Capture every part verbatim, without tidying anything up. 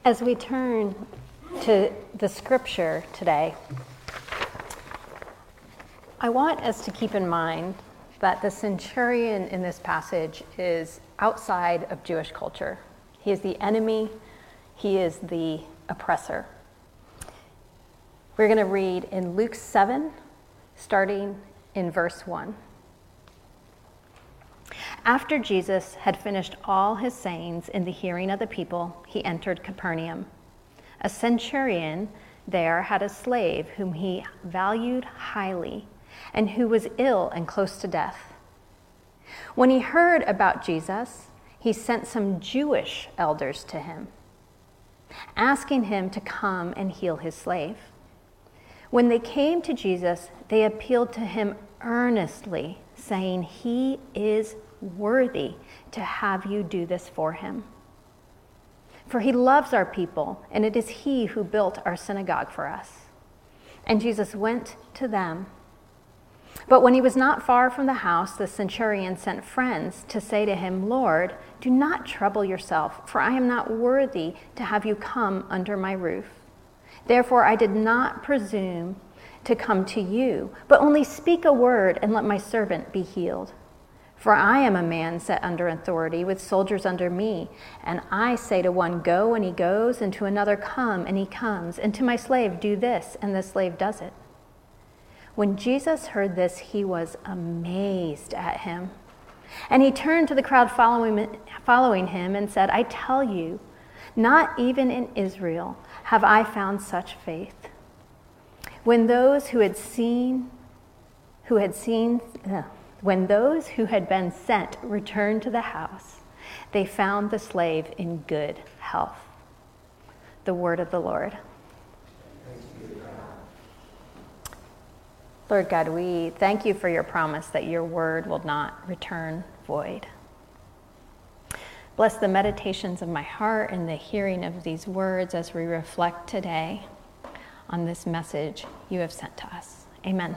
As we turn to the scripture today, I want us to keep in mind that the centurion in this passage is outside of Jewish culture. He is the enemy. He is the oppressor. We're going to read in Luke seven, starting in verse one. After Jesus had finished all his sayings in the hearing of the people, he entered Capernaum. A centurion there had a slave whom he valued highly, and who was ill and close to death. When he heard about Jesus, he sent some Jewish elders to him, asking him to come and heal his slave. When they came to Jesus, they appealed to him earnestly, saying, "He is worthy to have you do this for him. For he loves our people, and it is he who built our synagogue for us." And Jesus went to them. But when he was not far from the house, the centurion sent friends to say to him, "Lord, do not trouble yourself, for I am not worthy to have you come under my roof. Therefore I did not presume to come to you, but only speak a word and let my servant be healed. For I am a man set under authority with soldiers under me, and I say to one, 'Go,' and he goes, and to another, 'Come,' and he comes, and to my slave, 'Do this,' and the slave does it." When Jesus heard this, he was amazed at him. And he turned to the crowd following, following him and said, "I tell you, not even in Israel have I found such faith." When those who had seen, who had seen, uh, when those who had been sent returned to the house, they found the slave in good health. The word of the Lord. Lord God, we thank you for your promise that your word will not return void. Bless the meditations of my heart and the hearing of these words as we reflect today on this message you have sent to us. Amen.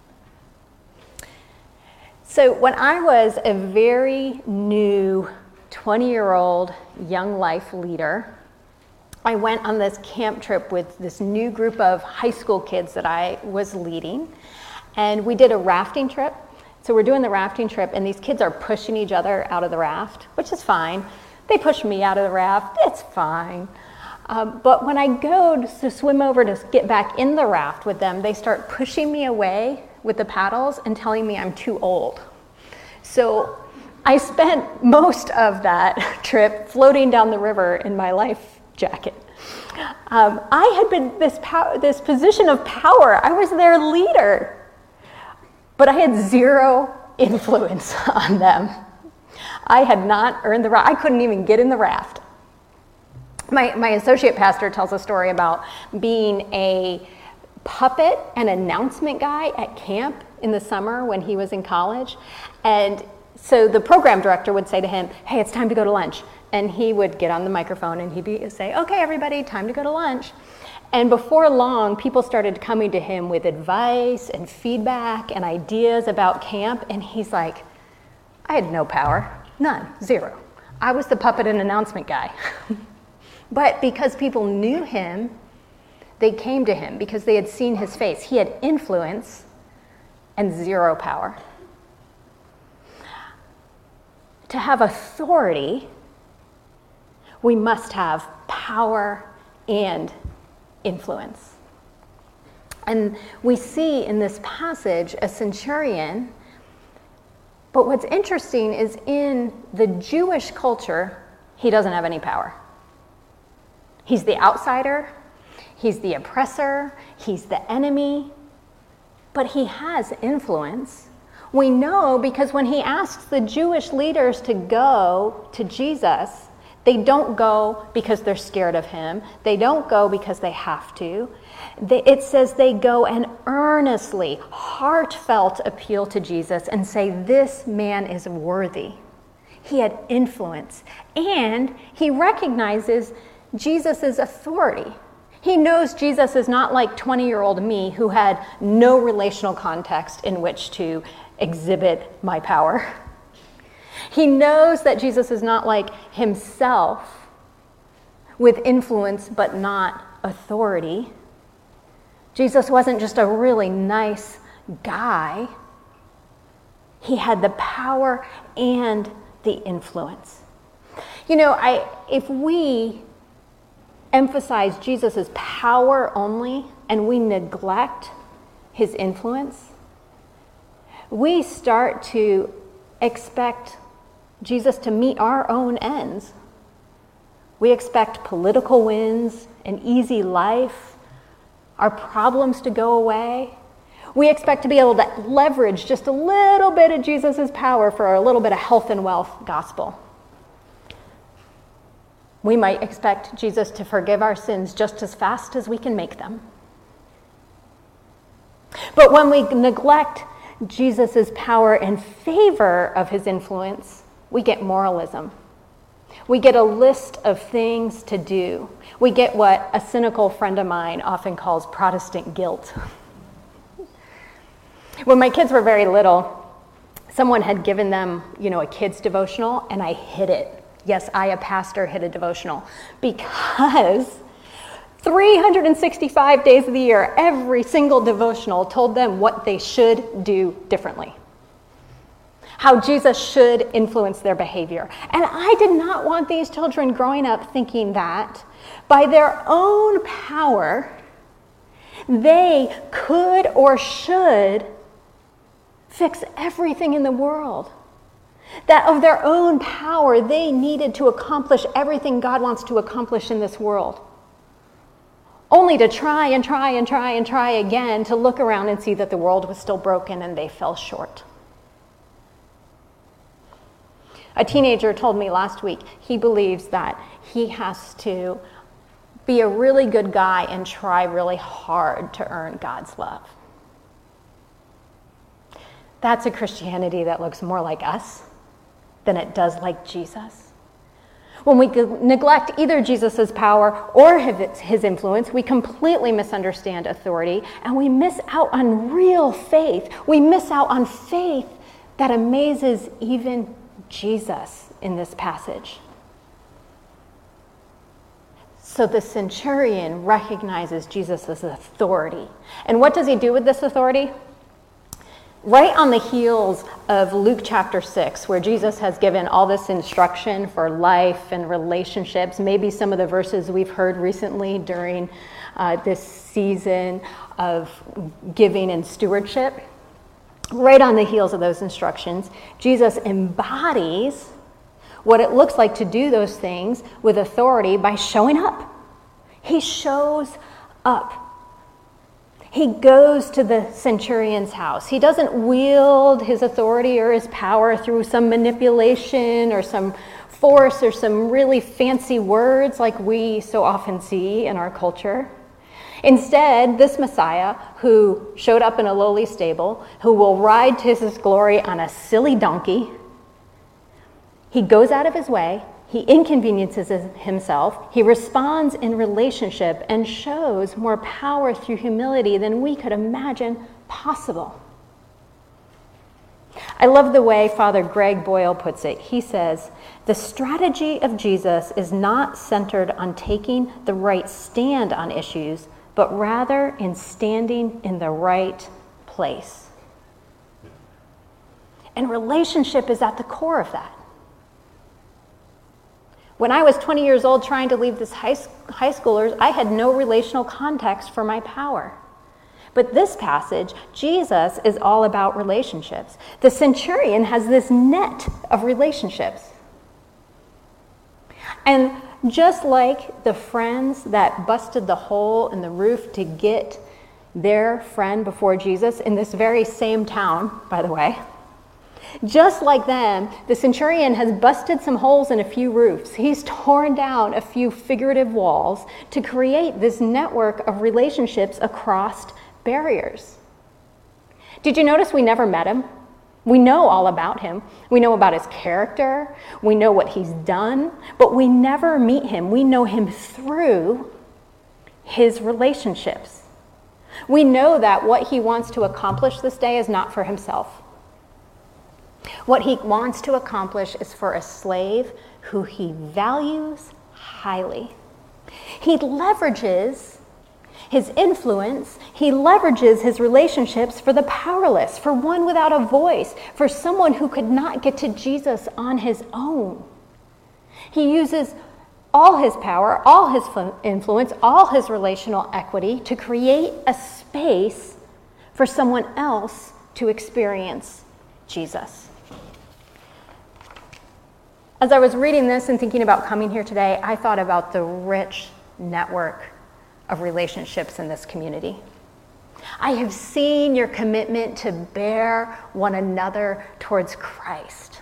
So when I was a very new twenty-year-old young life leader, I went on this camp trip with this new group of high school kids that I was leading. And we did a rafting trip. So we're doing the rafting trip, and these kids are pushing each other out of the raft, which is fine. They push me out of the raft. It's fine. Um, but when I go to swim over to get back in the raft with them, they start pushing me away with the paddles and telling me I'm too old. So I spent most of that trip floating down the river in my life jacket. Um, I had been this pow- this position of power. I was their leader. But I had zero influence on them. I had not earned the right. I couldn't even get in the raft. My, my associate pastor tells a story about being a puppet and announcement guy at camp in the summer when he was in college. And so the program director would say to him, "Hey, it's time to go to lunch." And he would get on the microphone and he'd be, say, "Okay, everybody, time to go to lunch." And before long, people started coming to him with advice and feedback and ideas about camp. And he's like, "I had no power, none, zero. I was the puppet and announcement guy." But because people knew him, they came to him because they had seen his face. He had influence and zero power. To have authority, we must have power and influence. And we see in this passage a centurion, but what's interesting is in the Jewish culture, he doesn't have any power. He's the outsider, he's the oppressor, he's the enemy, but he has influence. We know because when he asks the Jewish leaders to go to Jesus, they don't go because they're scared of him. They don't go because they have to. They, it says they go and earnestly, heartfelt appeal to Jesus and say, "This man is worthy." He had influence. And he recognizes Jesus' authority. He knows Jesus is not like twenty-year-old me who had no relational context in which to exhibit my power. He knows that Jesus is not like himself, with influence but not authority. Jesus wasn't just a really nice guy. He had the power and the influence. You know, I if we emphasize Jesus' power only and we neglect his influence, we start to expect Jesus to meet our own ends. We expect political wins, an easy life, our problems to go away. We expect to be able to leverage just a little bit of Jesus' power for a little bit of health and wealth gospel. We might expect Jesus to forgive our sins just as fast as we can make them. But when we neglect Jesus' power in favor of his influence, we get moralism. We get a list of things to do. We get what a cynical friend of mine often calls Protestant guilt. When my kids were very little, someone had given them, you know, a kids' devotional, and I hid it. Yes, I, a pastor, hid a devotional because three hundred sixty-five days of the year, every single devotional told them what they should do differently, how Jesus should influence their behavior. And I did not want these children growing up thinking that by their own power, they could or should fix everything in the world. That of their own power, they needed to accomplish everything God wants to accomplish in this world. Only to try and try and try and try again to look around and see that the world was still broken and they fell short. A teenager told me last week he believes that he has to be a really good guy and try really hard to earn God's love. That's a Christianity that looks more like us than it does like Jesus. When we neglect either Jesus' power or his influence, we completely misunderstand authority and we miss out on real faith. We miss out on faith that amazes even Jesus in this passage. So the centurion recognizes Jesus' authority. And what does he do with this authority? Right on the heels of Luke chapter six, where Jesus has given all this instruction for life and relationships, maybe some of the verses we've heard recently during uh, this season of giving and stewardship, right on the heels of those instructions, Jesus embodies what it looks like to do those things with authority by showing up. He shows up. He goes to the centurion's house. He doesn't wield his authority or his power through some manipulation or some force or some really fancy words like we so often see in our culture. Instead, this Messiah, who showed up in a lowly stable, who will ride to his glory on a silly donkey, he goes out of his way, he inconveniences himself, he responds in relationship, and shows more power through humility than we could imagine possible. I love the way Father Greg Boyle puts it. He says, the strategy of Jesus is not centered on taking the right stand on issues, but rather in standing in the right place. And relationship is at the core of that. When I was twenty years old trying to lead this high, high schoolers, I had no relational context for my power. But this passage, Jesus is all about relationships. The centurion has this net of relationships. And just like the friends that busted the hole in the roof to get their friend before Jesus in this very same town, by the way, just like them, the centurion has busted some holes in a few roofs. He's torn down a few figurative walls to create this network of relationships across barriers. Did you notice we never met him? We know all about him. We know about his character. We know what he's done, but we never meet him. We know him through his relationships. We know that what he wants to accomplish this day is not for himself. What he wants to accomplish is for a slave who he values highly. He leverages his influence, he leverages his relationships for the powerless, for one without a voice, for someone who could not get to Jesus on his own. He uses all his power, all his influence, all his relational equity to create a space for someone else to experience Jesus. As I was reading this and thinking about coming here today, I thought about the rich network of relationships in this community. I have seen your commitment to bear one another towards Christ.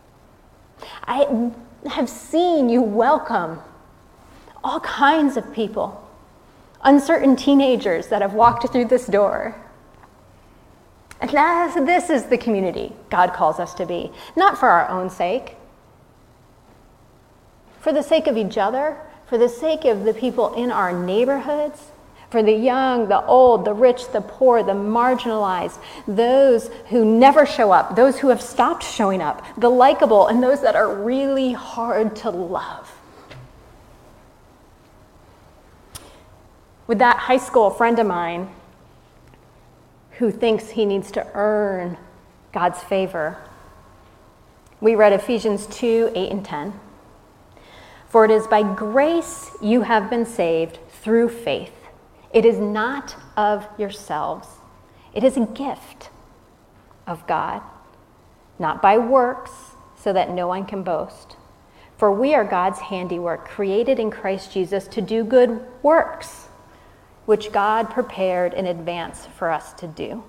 I have seen you welcome all kinds of people, uncertain teenagers that have walked through this door. And that's, this is the community God calls us to be, not for our own sake, for the sake of each other, for the sake of the people in our neighborhoods, for the young, the old, the rich, the poor, the marginalized, those who never show up, those who have stopped showing up, the likable, and those that are really hard to love. With that high school friend of mine who thinks he needs to earn God's favor, we read Ephesians two, eight and ten. For it is by grace you have been saved through faith. It is not of yourselves. It is a gift of God, not by works, so that no one can boast. For we are God's handiwork, created in Christ Jesus to do good works, which God prepared in advance for us to do.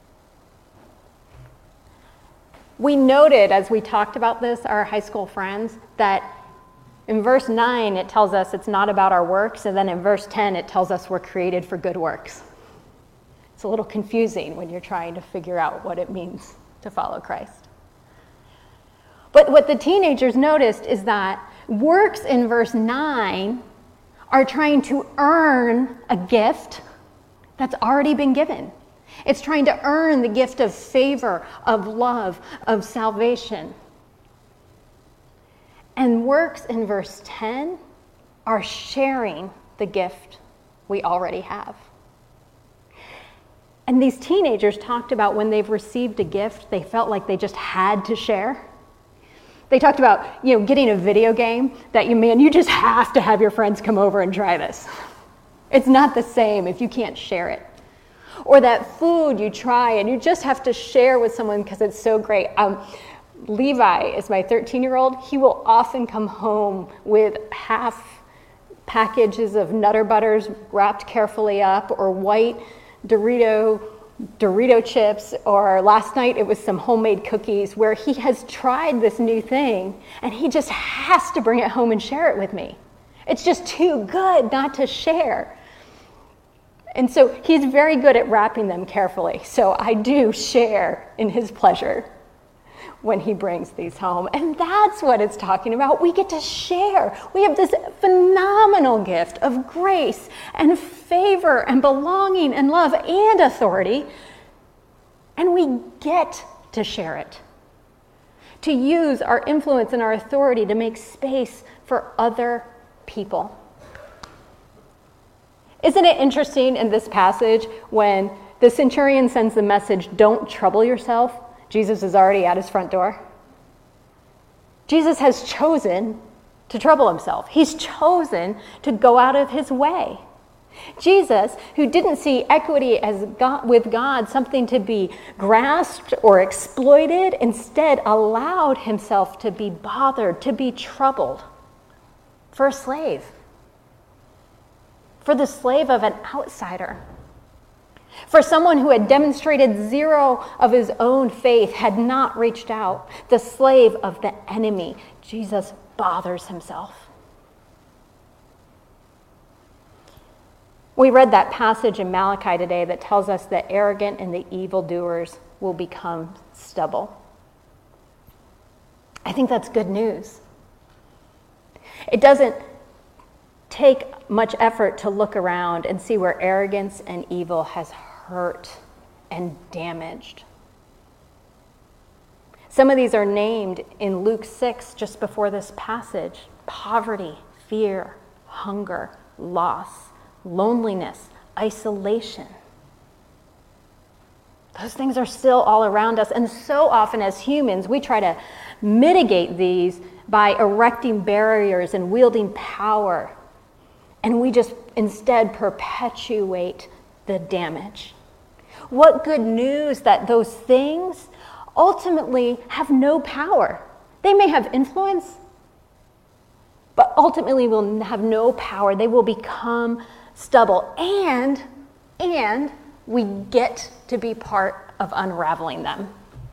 We noted, as we talked about this, our high school friends, that in verse nine, it tells us it's not about our works, and then in verse ten, it tells us we're created for good works. It's a little confusing when you're trying to figure out what it means to follow Christ. But what the teenagers noticed is that works in verse nine are trying to earn a gift that's already been given. It's trying to earn the gift of favor, of love, of salvation. And works in verse ten are sharing the gift we already have. And these teenagers talked about when they've received a gift, they felt like they just had to share. They talked about, you know, getting a video game that you, man, you just have to have your friends come over and try this. It's not the same if you can't share it. Or that food you try and you just have to share with someone because it's so great. Um, Levi is my thirteen-year-old. He will often come home with half packages of Nutter Butters wrapped carefully up, or white Dorito Dorito chips, or last night it was some homemade cookies, where he has tried this new thing and he just has to bring it home and share it with me. It's just too good not to share. And so he's very good at wrapping them carefully. So I do share in his pleasure when he brings these home. And that's what it's talking about. We get to share. We have this phenomenal gift of grace and favor and belonging and love and authority. And we get to share it. To use our influence and our authority to make space for other people. Isn't it interesting in this passage when the centurion sends the message, "Don't trouble yourself"? Jesus is already at his front door. Jesus has chosen to trouble himself. He's chosen to go out of his way. Jesus, who didn't see equity as God, with God something to be grasped or exploited, instead allowed himself to be bothered, to be troubled for a slave, for the slave of an outsider. For someone who had demonstrated zero of his own faith, had not reached out, the slave of the enemy, Jesus bothers himself. We read that passage in Malachi today that tells us that arrogant and the evildoers will become stubble. I think that's good news. It doesn't take much effort to look around and see where arrogance and evil has hurt and damaged. Some of these are named in Luke six, just before this passage: poverty, fear, hunger, loss, loneliness, isolation. Those things are still all around us, and so often as humans, we try to mitigate these by erecting barriers and wielding power, and we just instead perpetuate the damage. What good news that those things ultimately have no power. They may have influence, but ultimately will have no power. They will become stubble, and and we get to be part of unraveling them.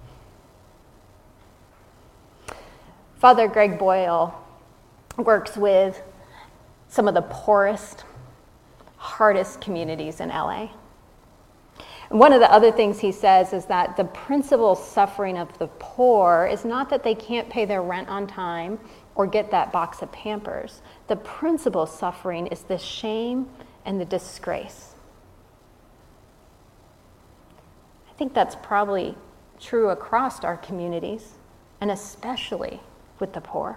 Father Greg Boyle works with some of the poorest, hardest communities in L A. And one of the other things he says is that the principal suffering of the poor is not that they can't pay their rent on time or get that box of Pampers. The principal suffering is the shame and the disgrace. I think that's probably true across our communities, and especially with the poor.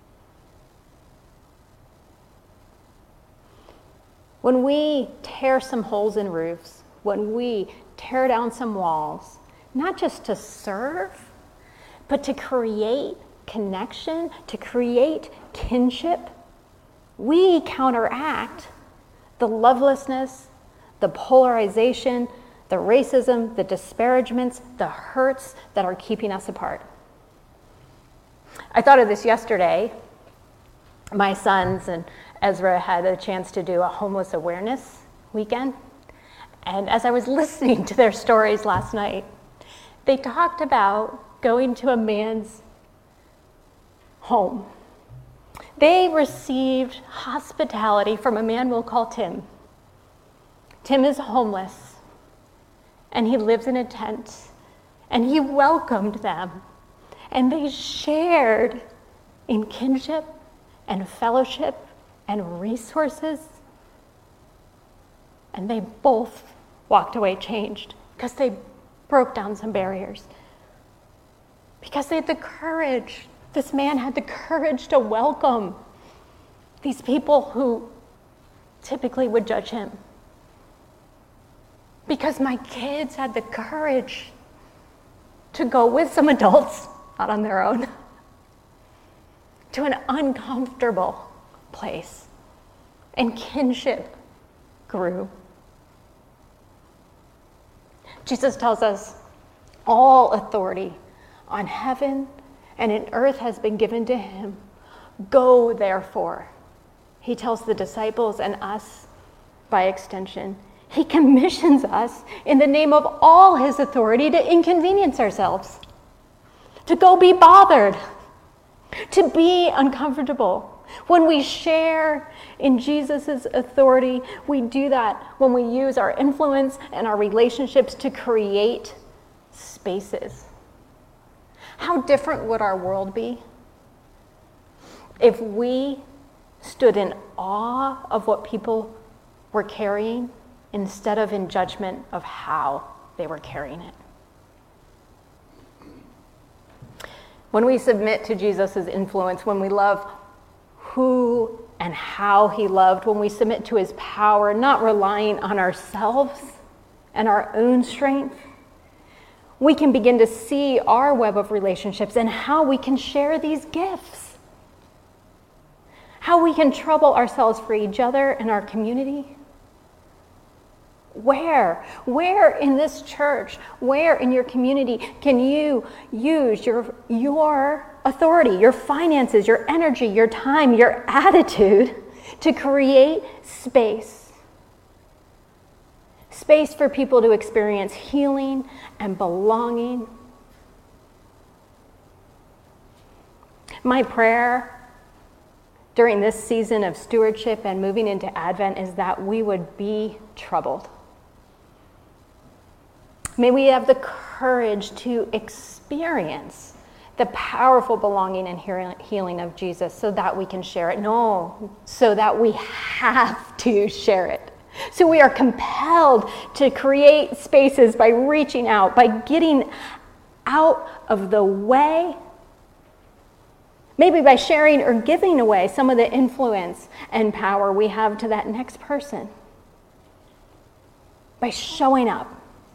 When we tear some holes in roofs, when we tear down some walls, not just to serve, but to create connection, to create kinship, we counteract the lovelessness, the polarization, the racism, the disparagements, the hurts that are keeping us apart. I thought of this yesterday. My sons and Ezra had a chance to do a homeless awareness weekend. And as I was listening to their stories last night, they talked about going to a man's home. They received hospitality from a man we'll call Tim. Tim is homeless, and he lives in a tent, and he welcomed them, and they shared in kinship and fellowship and resources, and they both walked away changed because they broke down some barriers, because they had the courage. This man had the courage to welcome these people who typically would judge him. Because my kids had the courage to go with some adults, not on their own, to an uncomfortable place, and kinship grew. Jesus tells us all authority on heaven and in earth has been given to him. Go, therefore. He tells the disciples and us by extension. He commissions us in the name of all his authority to inconvenience ourselves, to go be bothered, to be uncomfortable. When we share in Jesus' authority, we do that when we use our influence and our relationships to create spaces. How different would our world be if we stood in awe of what people were carrying instead of in judgment of how they were carrying it? When we submit to Jesus' influence, when we love who and how he loved, when we submit to his power, not relying on ourselves and our own strength, we can begin to see our web of relationships and how we can share these gifts, how we can trouble ourselves for each other and our community. Where, where in this church, where in your community can you use your, your authority, your finances, your energy, your time, your attitude to create space? Space for people to experience healing and belonging. My prayer during this season of stewardship and moving into Advent is that we would be troubled. May we have the courage to experience the powerful belonging and healing of Jesus so that we can share it. No, so that we have to share it. So we are compelled to create spaces by reaching out, by getting out of the way Maybe by sharing or giving away some of the influence and power we have to that next person. By showing up.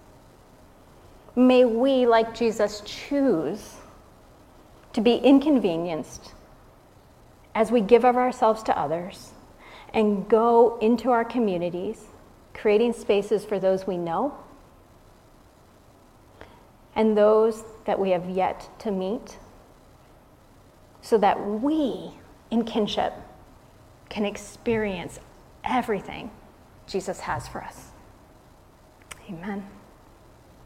May we, like Jesus, choose to be inconvenienced as we give of ourselves to others and go into our communities, creating spaces for those we know and those that we have yet to meet, so that we, in kinship, can experience everything Jesus has for us. Amen.